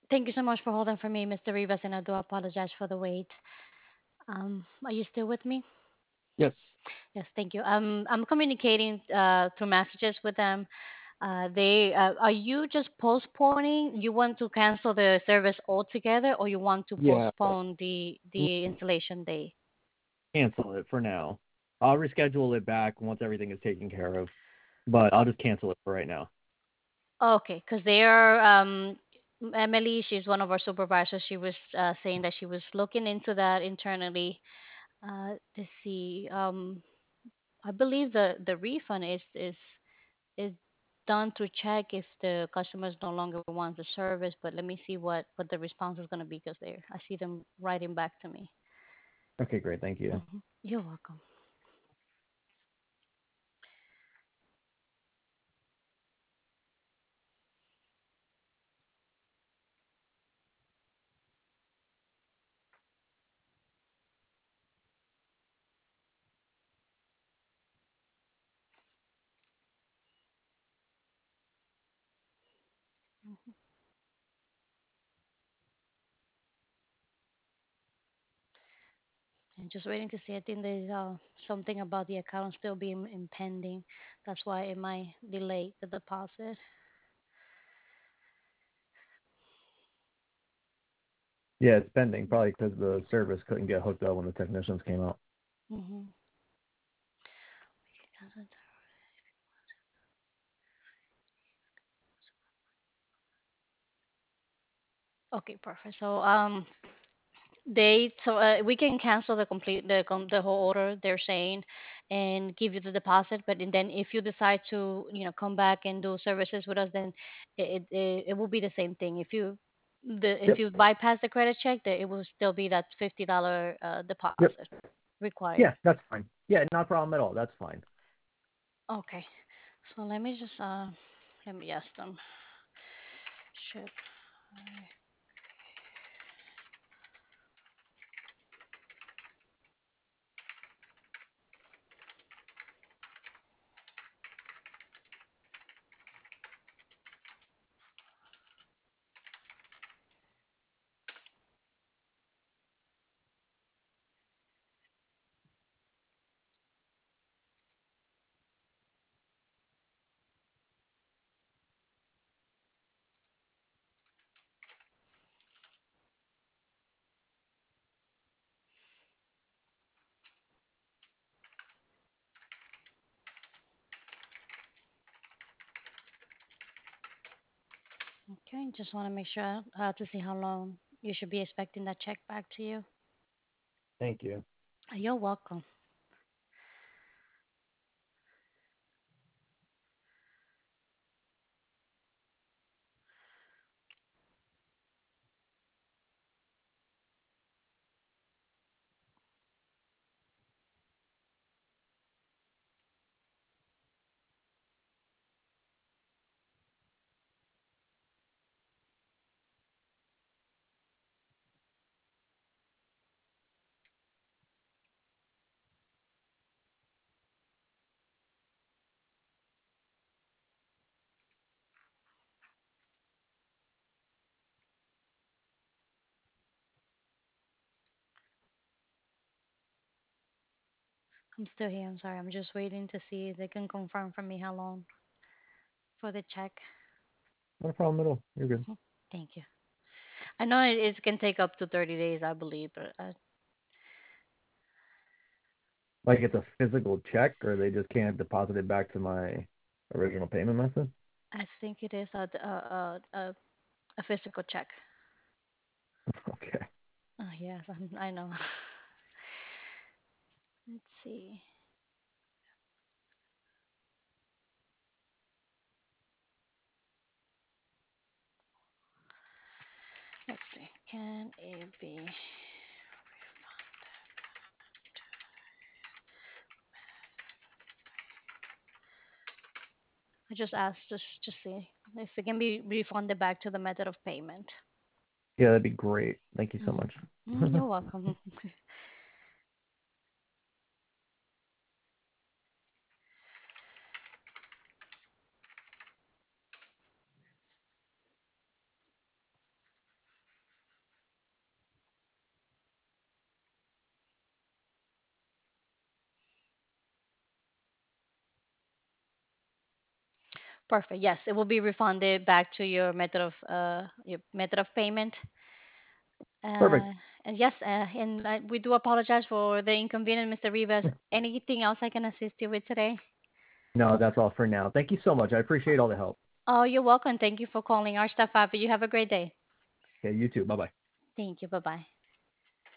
Thank you so much for holding for me, Mr. Rivas, and I do apologize for the wait. Are you still with me? Yes. Yes, thank you. I'm communicating through messages with them. They Are you just postponing? You want to cancel the service altogether, or you want to Yeah. postpone the installation day? Cancel it for now. I'll reschedule it back once everything is taken care of, but I'll just cancel it for right now. Okay, because they are Emily. She's one of our supervisors. She was saying that she was looking into that internally. To see. I believe the refund is done through check if the customers no longer wants the service. But let me see what the response is going to be because they I see them writing back to me. Okay, great. Thank you. You're welcome. Mhm. And just waiting to see. I think there's something about the account still being impending. That's why it might delay the deposit. Yeah, it's pending, probably because the service couldn't get hooked up when the technicians came out. Hmm. Okay, perfect. So we can cancel the whole order they're saying, and give you the deposit. But and then if you decide to come back and do services with us, then it will be the same thing. If Yep. you bypass the credit check, it will still be that $50 Yep. deposit required. Yeah, that's fine. Yeah, not a problem at all. That's fine. Okay, so let me ask them. Should Okay, just want to make sure to see how long you should be expecting that check back to you. Thank you. You're welcome. I'm still here. I'm sorry. I'm just waiting to see if they can confirm for me how long for the check. Not a problem at all. You're good. Mhm. Thank you. I know it can take up to 30 days, I believe, but Like it's a physical check, or they just can't deposit it back to my original payment method? I think it is a physical check. Okay. Yes, I know. Let's see. Let's see. Can it be? I just asked just see if it can be refunded back to the method of payment. Yeah, that'd be great. Thank you so Hmm. much. You're welcome. Perfect. Yes, it will be refunded back to your method of payment. Perfect. Uh, and yes, and we do apologize for the inconvenience, Mr. Rivas. Anything else I can assist you with today? No, that's all for now. Thank you so much. I appreciate all the help. Oh, you're welcome. Thank you for calling our staff. You have a great day. Okay, you too. Bye bye. Thank you. Bye bye.